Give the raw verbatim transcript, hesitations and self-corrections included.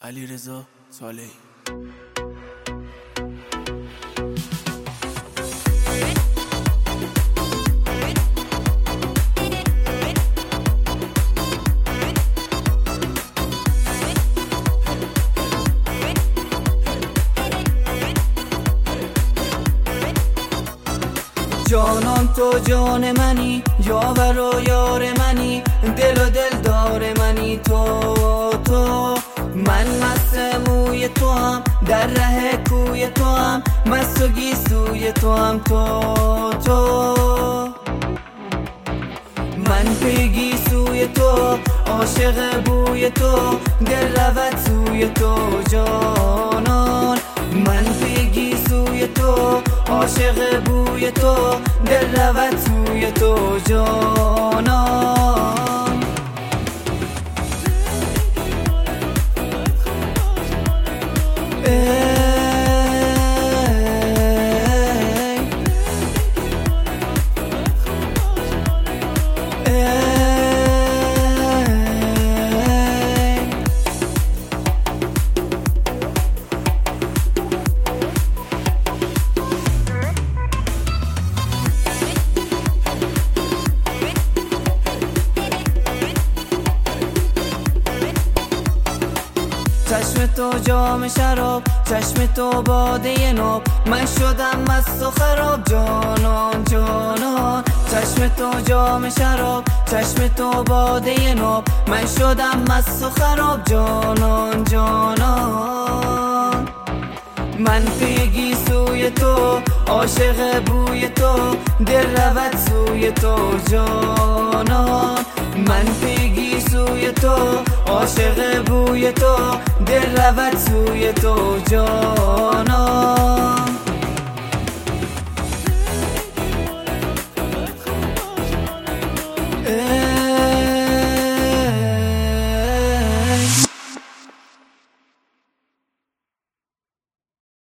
علیرضا صالحی. جانان تو جان منی، یاور و یار منی، دل و دلدار منی. تو تو من مست موی تو هم، در ره کوی تو هم، مست و گیسوی تو هم. تو تو من پیگی سوی تو، عاشق بوی تو، دل رود سوی تو جانان. من پیگی سوی تو، عاشق بوی تو، دل رود سوی تو جانان. ای چشم تو جام شراب، چشم تو باده ناب، من شدم مست و خراب جانان جانان. چشم تو جام شراب، چشم تو باده ناب، من شدم مست و خراب جانان جانان. من پیگی سوی تو، عاشق بوی تو، دل رود سوی تو جانان. من پیگی سوی تو، عاشق بوی تو، دل رود سوی تو جانان.